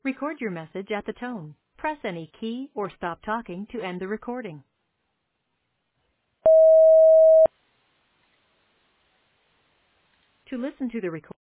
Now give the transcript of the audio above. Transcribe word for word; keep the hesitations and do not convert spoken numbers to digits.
Record your message at the tone. Press any key or stop talking to end the recording. To listen to the recording,